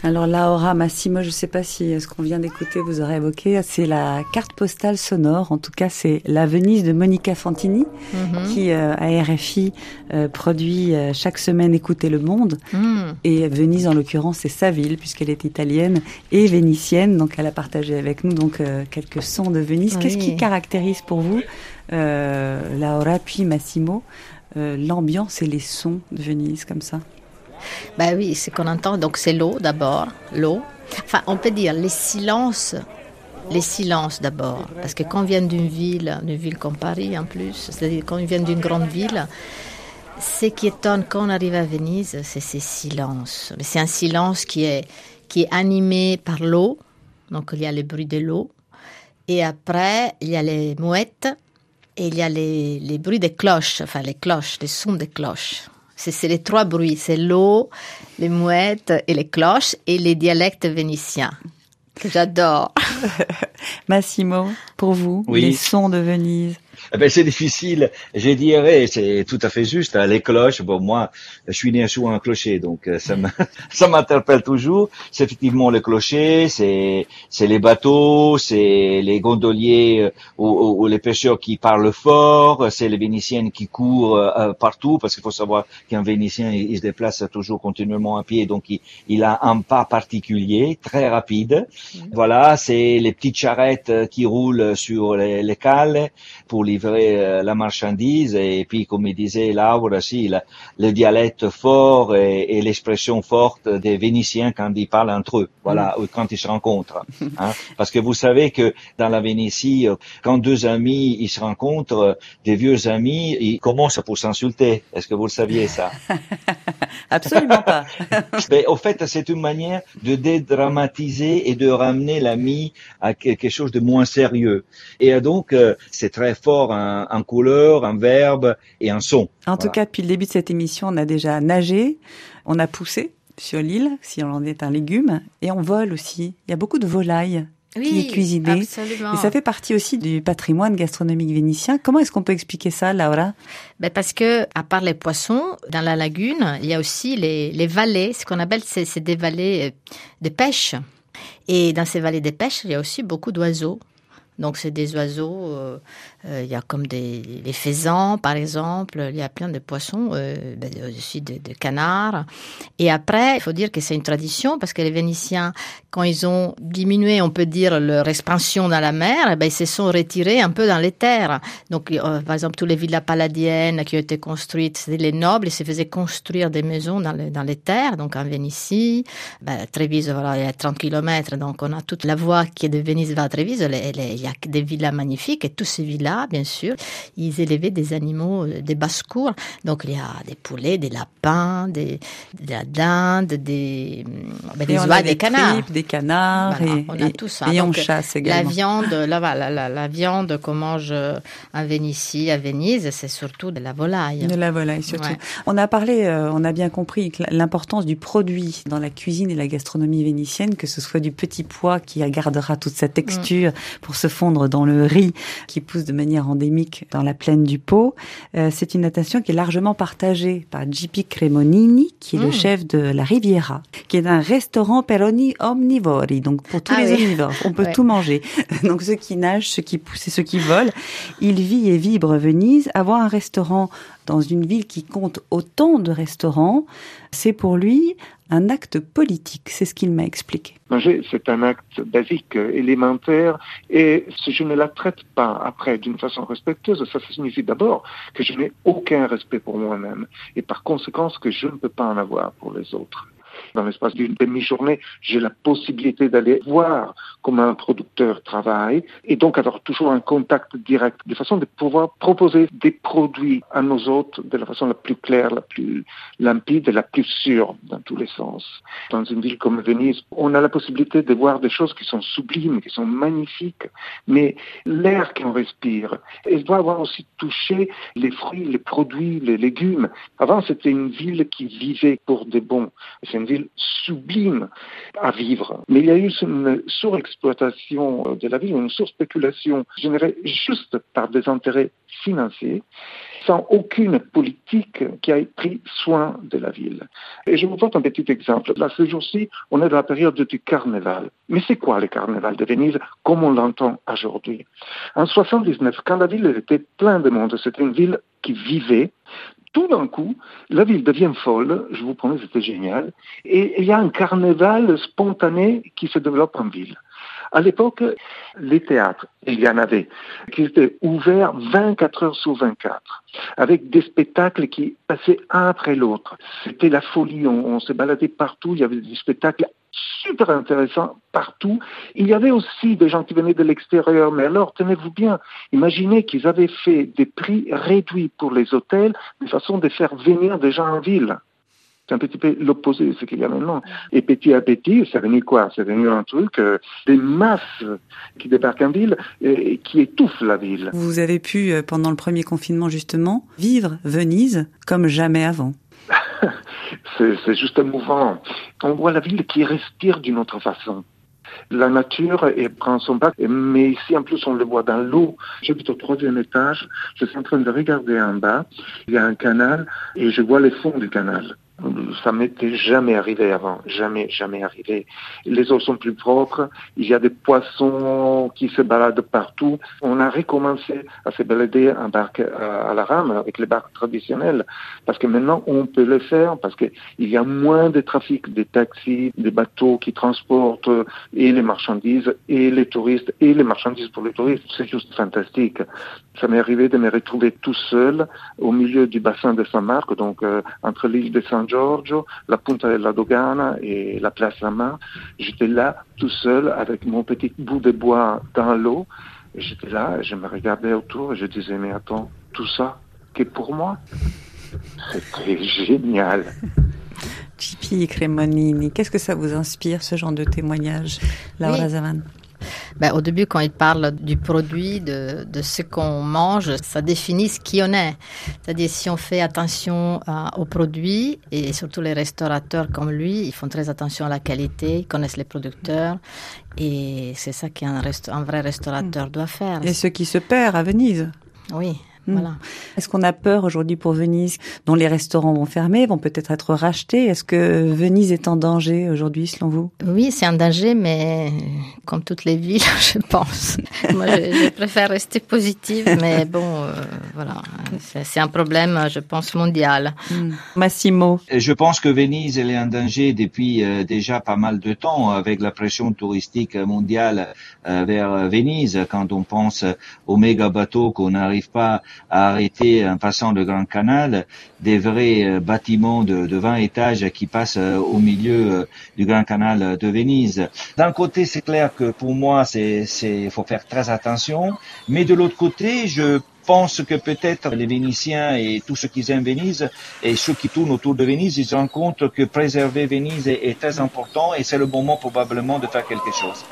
Alors Laura Massimo, je ne sais pas si ce qu'on vient d'écouter vous aurez évoqué, c'est la carte postale sonore. En tout cas, c'est la Venise de Monica Fantini mm-hmm. qui, euh, à R F I, euh, produit euh, chaque semaine Écoutez le monde. Mm. Et Venise, en l'occurrence, c'est sa ville puisqu'elle est italienne et vénitienne. Donc, elle a partagé avec nous donc euh, quelques sons de Venise. Oui. Qu'est-ce qui caractérise pour vous, euh, Laura puis Massimo, euh, l'ambiance et les sons de Venise comme ça? Ben oui, ce qu'on entend, donc c'est l'eau d'abord, l'eau. Enfin, on peut dire les silences, les silences d'abord. Parce que quand on vient d'une ville, d'une ville comme Paris en plus, c'est-à-dire quand on vient d'une grande ville, ce qui étonne quand on arrive à Venise, c'est ces silences. C'est un silence qui est, qui est animé par l'eau, donc il y a le bruit de l'eau. Et après, il y a les mouettes et il y a les, les bruits des cloches, enfin les cloches, les sons des cloches. C'est, c'est les trois bruits, c'est l'eau, les mouettes et les cloches et les dialectes vénitiens que j'adore. Massimo, pour vous, oui. Les sons de Venise. Eh ben, c'est difficile. Je dirais, c'est tout à fait juste, hein, les cloches. Bon, moi, je suis né sous un clocher, donc ça me, ça m'interpelle toujours. C'est effectivement le clocher, c'est, c'est les bateaux, c'est les gondoliers ou, ou, ou les pêcheurs qui parlent fort, c'est les Vénitiennes qui courent euh, partout, parce qu'il faut savoir qu'un Vénitien, il, il se déplace toujours continuellement à pied, donc il, il a un pas particulier, très rapide. Mmh. Voilà, c'est les petites charrettes qui roulent sur les, les cales pour livrer la marchandise, et puis comme il disait Laura, si, la, le dialecte fort et, et l'expression forte des Vénitiens quand ils parlent entre eux, voilà, mm. ou quand ils se rencontrent. Hein. Parce que vous savez que dans la Vénétie, quand deux amis ils se rencontrent, des vieux amis, ils commencent pour s'insulter. Est-ce que vous le saviez ça? Absolument pas. Mais au fait, c'est une manière de dédramatiser et de ramener l'ami à quelque chose de moins sérieux. Et donc, c'est très fort en, en couleur, en verbe et en son. En voilà. tout cas, depuis le début de cette émission, on a déjà nagé, on a poussé sur l'île, si on en est un légume, et on vole aussi. Il y a beaucoup de volailles. Oui, qui est cuisiné. Absolument. Et ça fait partie aussi du patrimoine gastronomique vénitien. Comment est-ce qu'on peut expliquer ça, Laura? Ben parce que, à part les poissons, dans la lagune, il y a aussi les, les vallées, ce qu'on appelle, c'est, c'est des vallées de pêche. Et dans ces vallées de pêche, il y a aussi beaucoup d'oiseaux. Donc, c'est des oiseaux, euh, euh, il y a comme des les faisans, par exemple, il y a plein de poissons, euh, ben, aussi de, de canards. Et après, il faut dire que c'est une tradition, parce que les Vénitiens, quand ils ont diminué, on peut dire, leur expansion dans la mer, eh ben, ils se sont retirés un peu dans les terres. Donc, euh, par exemple, toutes les villas palladiennes qui ont été construites, c'était les nobles, ils se faisaient construire des maisons dans les, dans les terres. Donc, en Vénétie, ben, Trévise, voilà, il y a trente kilomètres, donc on a toute la voie qui est de Venise vers Trévise, les, les, il y a des villas magnifiques, et tous ces villas, bien sûr, ils élevaient des animaux, des basses-cours. Donc, il y a des poulets, des lapins, des, de la dinde, des, ben, des oies, des, des canards. Tripes, des canards. Voilà, et, on a et, tout ça. Et donc, on chasse également. La viande, la, la, la, la viande qu'on mange en Vénétie, à Venise, c'est surtout de la volaille. De la volaille, surtout. Ouais. On a parlé, euh, on a bien compris l'importance du produit dans la cuisine et la gastronomie vénitienne, que ce soit du petit pois qui gardera toute sa texture mm. pour se fondre dans le riz qui pousse de manière endémique dans la plaine du Pô. Euh, c'est une attention qui est largement partagée par G P Cremonini, qui est mmh. le chef de la Riviera, qui est un restaurant per ogni omnivori, donc pour tous ah les oui. omnivores. On peut ouais. tout manger. Donc ceux qui nagent, ceux qui poussent et ceux qui volent. Il vit et vibre Venise. Avoir un restaurant dans une ville qui compte autant de restaurants, c'est pour lui un acte politique. C'est ce qu'il m'a expliqué. Manger, c'est un acte basique, élémentaire, et si je ne la traite pas après d'une façon respectueuse, ça signifie d'abord que je n'ai aucun respect pour moi-même, et par conséquent que je ne peux pas en avoir pour les autres. Dans l'espace d'une demi-journée, j'ai la possibilité d'aller voir comment un producteur travaille et donc avoir toujours un contact direct, de façon de pouvoir proposer des produits à nos hôtes de la façon la plus claire, la plus limpide et la plus sûre dans tous les sens. Dans une ville comme Venise, on a la possibilité de voir des choses qui sont sublimes, qui sont magnifiques, mais l'air qu'on respire, elle doit avoir aussi touché les fruits, les produits, les légumes. Avant, c'était une ville qui vivait pour des bons. C'est une ville ville sublime à vivre. Mais il y a eu une surexploitation de la ville, une surspéculation générée juste par des intérêts financiers, sans aucune politique qui ait pris soin de la ville. Et je vous porte un petit exemple. Là, ce jour-ci, on est dans la période du carnaval. Mais c'est quoi le carnaval de Venise, comme on l'entend aujourd'hui? En soixante-dix-neuf, quand la ville était pleine de monde, c'était une ville qui vivait, tout d'un coup, la ville devient folle, je vous promets, c'était génial, et il y a un carnaval spontané qui se développe en ville. À l'époque, les théâtres, il y en avait, qui étaient ouverts vingt-quatre heures sur vingt-quatre, avec des spectacles qui passaient un après l'autre. C'était la folie, on, on se baladait partout, il y avait des spectacles super intéressants partout. Il y avait aussi des gens qui venaient de l'extérieur, mais alors, tenez-vous bien, imaginez qu'ils avaient fait des prix réduits pour les hôtels, de façon de faire venir des gens en ville. C'est un petit peu l'opposé de ce qu'il y a maintenant. Et petit à petit, c'est devenu quoi? C'est devenu un truc, euh, des masses qui débarquent en ville et, et qui étouffent la ville. Vous avez pu, pendant le premier confinement justement, vivre Venise comme jamais avant. c'est, c'est juste émouvant. On voit la ville qui respire d'une autre façon. La nature elle prend son bac, mais ici en plus on le voit dans l'eau. J'habite au troisième étage, je suis en train de regarder en bas, il y a un canal et je vois les fonds du canal. Ça m'était jamais arrivé avant, jamais, jamais arrivé. Les eaux sont plus propres, il y a des poissons qui se baladent partout. On a recommencé à se balader en barque à la rame avec les barques traditionnelles, parce que maintenant on peut le faire, parce qu'il y a moins de trafic des taxis, des bateaux qui transportent et les marchandises et les touristes et les marchandises pour les touristes. C'est juste fantastique. Ça m'est arrivé de me retrouver tout seul au milieu du bassin de San Marco, donc euh, entre l'île de San Giorgio, la Punta della Dogana et la place La Mar. J'étais là tout seul avec mon petit bout de bois dans l'eau. Et j'étais là, et je me regardais autour et je disais, mais attends, tout ça, qui est pour moi? C'était génial. Cipi Cremonini, qu'est-ce que ça vous inspire, ce genre de témoignage, Laura Oui. Zaman? Ben, au début, quand il parle du produit, de, de ce qu'on mange, ça définit ce qui on est. C'est-à-dire, si on fait attention à, aux produits, et surtout les restaurateurs comme lui, ils font très attention à la qualité, ils connaissent les producteurs, et c'est ça qu'un resta- un vrai restaurateur mmh. doit faire. Et ce qui se perd à Venise. Oui. Mmh. Voilà. Est-ce qu'on a peur aujourd'hui pour Venise, dont les restaurants vont fermer, vont peut-être être rachetés? Est-ce que Venise est en danger aujourd'hui, selon vous? Oui, c'est un danger, mais comme toutes les villes, je pense. Moi, je, je préfère rester positive, mais bon, euh, voilà, c'est, c'est un problème, je pense, mondial. Mmh. Massimo? Je pense que Venise, elle est en danger depuis euh, déjà pas mal de temps, avec la pression touristique mondiale euh, vers Venise. Quand on pense aux méga bateaux qu'on n'arrive pas à arrêter en passant le Grand Canal, des vrais euh, bâtiments de, de vingt étages qui passent euh, au milieu euh, du Grand Canal de Venise. D'un côté, c'est clair que pour moi, c'est, c'est, faut faire très attention, mais de l'autre côté, je pense que peut-être les Vénitiens et tous ceux qui aiment Venise et ceux qui tournent autour de Venise, ils se rendent compte que préserver Venise est, est très important et c'est le moment probablement de faire quelque chose.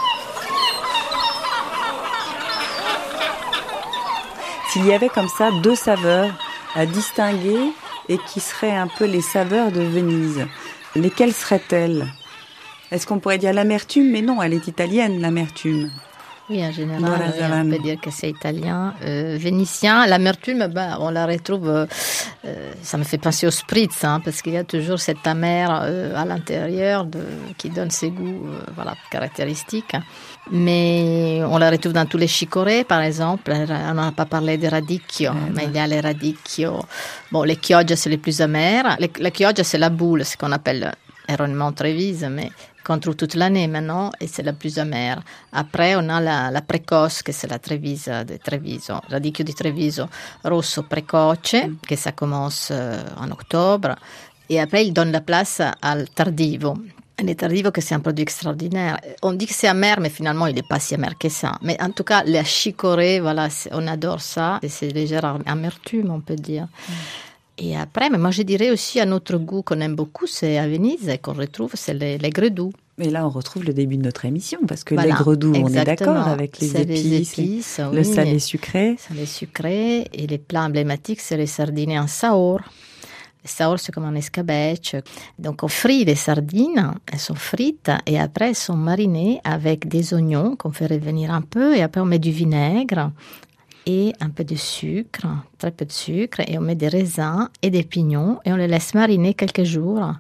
S'il y avait comme ça deux saveurs à distinguer et qui seraient un peu les saveurs de Venise, lesquelles seraient-elles? Est-ce qu'on pourrait dire l'amertume? Mais non, elle est italienne, l'amertume. Oui, en général, oui, on peut dire que c'est italien. Euh, vénitien, l'amertume, ben, on la retrouve, euh, euh, ça me fait penser au spritz, hein, parce qu'il y a toujours cette amère euh, à l'intérieur de, qui donne ses goûts euh, voilà, caractéristiques. Mais on la retrouve dans tous les chicorées, par exemple. On n'a pas parlé des radicchio, mmh. mais il y a les radicchio. Bon, les chioggia, c'est les plus amères. Les, la chioggia, c'est la boule, ce qu'on appelle erronément Trévise, mais qu'on trouve toute l'année maintenant, et c'est la plus amère. Après, on a la, la précoce, que c'est la Trevisa de Treviso, radicchio di Treviso, rosso précoce, mm. que ça commence euh, en octobre. Et après, il donne la place al tardivo. Le tardivo, que c'est un produit extraordinaire. On dit que c'est amer, mais finalement, il n'est pas si amer que ça. Mais en tout cas, la chicorée, voilà, on adore ça. Et c'est légère amertume, on peut dire. Mm. Et après, mais moi je dirais aussi un autre goût qu'on aime beaucoup, c'est à Venise, et qu'on retrouve, c'est les, les gredous. Et là, on retrouve le début de notre émission, parce que voilà, les gredous, on est exactement. d'accord avec les c'est épices, les épices le oui, salé sucré. Salé sucré, et les plats emblématiques, c'est les sardines en saor. Saor, c'est comme un escabeche. Donc, on frit les sardines, elles sont frites et après, elles sont marinées avec des oignons qu'on fait revenir un peu et après, on met du vinaigre et un peu de sucre, très peu de sucre, et on met des raisins et des pignons et on les laisse mariner quelques jours.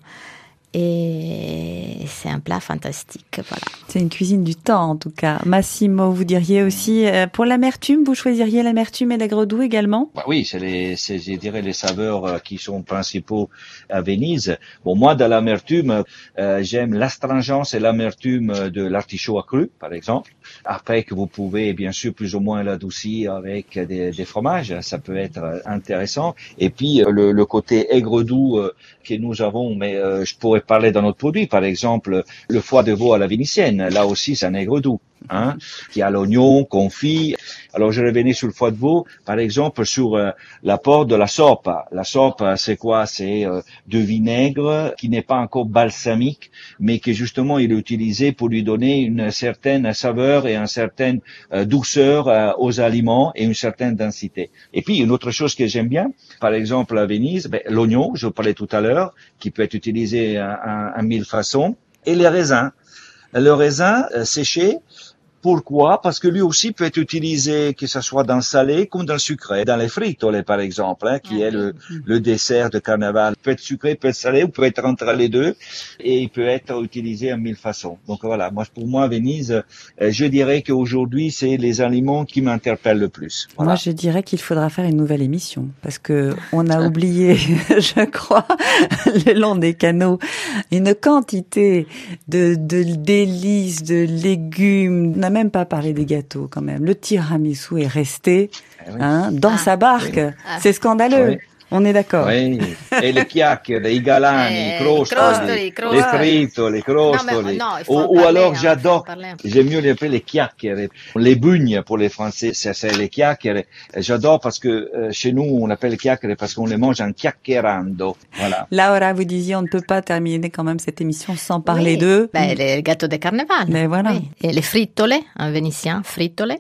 Et c'est un plat fantastique, voilà. C'est une cuisine du temps, en tout cas. Massimo, vous diriez aussi, euh, pour l'amertume, vous choisiriez l'amertume et l'aigre-doux également? Bah oui, c'est les, c'est, je dirais, les saveurs euh, qui sont principaux à Venise. Bon, moi, dans l'amertume, euh, j'aime l'astringence et l'amertume de l'artichaut cru, par exemple. Après que vous pouvez, bien sûr, plus ou moins l'adoucir avec des, des fromages, ça peut être intéressant. Et puis, euh, le, le côté aigre-doux euh, que nous avons, mais euh, je pourrais parler d'un autre produit, par exemple, le foie de veau à la vénitienne. Là aussi, c'est un aigre-doux, hein, qui a l'oignon confit. Alors, je revenais sur le foie de veau, par exemple, sur euh, l'apport de la sorpa. La sorpa, c'est quoi? C'est euh, de vinaigre qui n'est pas encore balsamique, mais qui justement il est utilisé pour lui donner une certaine saveur et une certaine euh, douceur euh, aux aliments et une certaine densité. Et puis, une autre chose que j'aime bien, par exemple à Venise, ben, l'oignon, je vous parlais tout à l'heure, qui peut être utilisé à, à, à mille façons, et les raisins. Le raisin euh, séché, pourquoi? Parce que lui aussi peut être utilisé, que ce soit dans le salé comme dans le sucré. Dans les frittole, par exemple, hein, qui est le, le dessert de carnaval. Il peut être sucré, peut être salé, ou peut être entre les deux, et il peut être utilisé en mille façons. Donc voilà, moi, pour moi, Venise, euh, je dirais qu'aujourd'hui, c'est les aliments qui m'interpellent le plus. Voilà. Moi, je dirais qu'il faudra faire une nouvelle émission, parce que on a oublié, je crois, le long des canaux, une quantité de, de délices, de légumes. On n'a même pas parlé des gâteaux, quand même. Le tiramisu est resté, eh oui. hein, dans ah, sa barque. Oui. C'est scandaleux. Oui. On est d'accord. Oui, et les chiacchiere, i galani, i crostoli, les frites, les crostoli. Ou, ou alors, hein, j'adore, j'aime mieux les appeler les chiacchiere. Les bugnes pour les Français, c'est, c'est les chiacchiere. J'adore parce que euh, chez nous, on appelle les chiacchiere parce qu'on les mange en chiacchierando. Voilà. Laura, vous disiez, on ne peut pas terminer quand même cette émission sans parler oui. d'eux. Ben, les gâteaux de carnaval. Mais voilà. Oui. Et les frittole, en vénitien, frittole.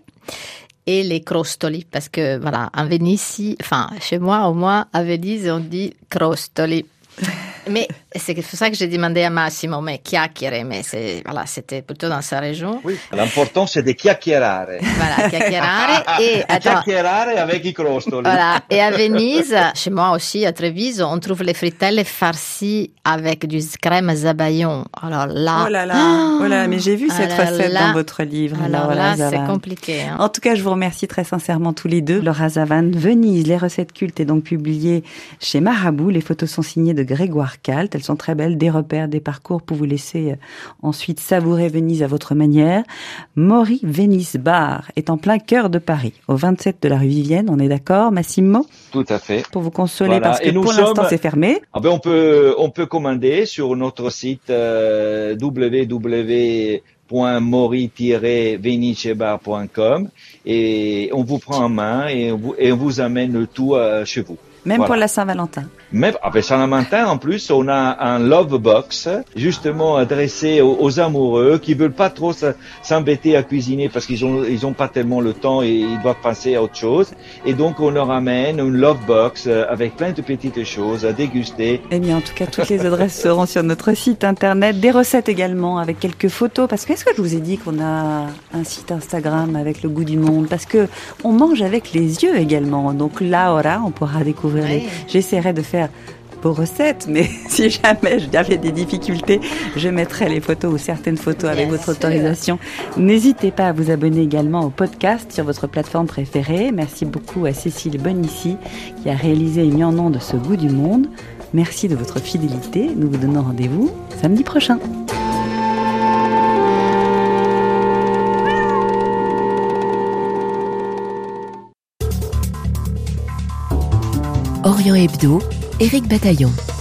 Et les crostoli, parce que, voilà, en Venise, enfin, chez moi, au moins, à Venise, on dit crostoli. Mais c'est pour ça que j'ai demandé à Massimo, mais chiacchiere, mais c'est, voilà, c'était plutôt dans sa région. Oui, l'important c'est de chiacchierare. Voilà, chiacchierare et, attends. Chiacchierare avec i crostoli. Voilà. Et à Venise, chez moi aussi, à Treviso, on trouve les frittelle farcies avec du crème zabaillon. Alors là. Oh là là. Oh là là, mais j'ai vu cette alors recette là, dans votre livre. Alors là, là c'est compliqué, hein. En tout cas, je vous remercie très sincèrement tous les deux. Laura Zavan, Venise, les recettes cultes est donc publié chez Marabout. Les photos sont signées de Grégoire Calt. Elles sont très belles, des repères, des parcours pour vous laisser ensuite savourer Venise à votre manière. Mori Venice Bar est en plein cœur de Paris, au vingt-sept de la rue Vivienne, on est d'accord, Massimo? Tout à fait. Pour vous consoler, voilà. Parce que Et pour sommes... l'instant c'est fermé. Ah ben on peut on peut commander sur notre site euh, w w w point mori tiret venicebar point com et on vous prend en main et on vous, et on vous amène le tout euh, chez vous. Même voilà. Pour la Saint-Valentin. Même avec Saint-Valentin, en plus, on a un love box, justement adressé aux, aux amoureux qui veulent pas trop s'embêter à cuisiner parce qu'ils ont ils ont pas tellement le temps et ils doivent passer à autre chose. Et donc, on leur amène une love box avec plein de petites choses à déguster. Eh bien, en tout cas, toutes les adresses seront sur notre site internet. Des recettes également avec quelques photos. Parce que, est-ce que je vous ai dit qu'on a un site Instagram avec le goût du monde? Parce que on mange avec les yeux également. Donc, Laura, on pourra découvrir les... J'essaierai de faire vos recettes, mais si jamais j'avais des difficultés, je mettrai les photos ou certaines photos avec Bien votre sûr. autorisation. N'hésitez pas à vous abonner également au podcast sur votre plateforme préférée. Merci beaucoup à Cécile Bonissi qui a réalisé et mis en ondes ce goût du monde. Merci de votre fidélité. Nous vous donnons rendez-vous samedi prochain. Orient Hebdo, Éric Bataillon.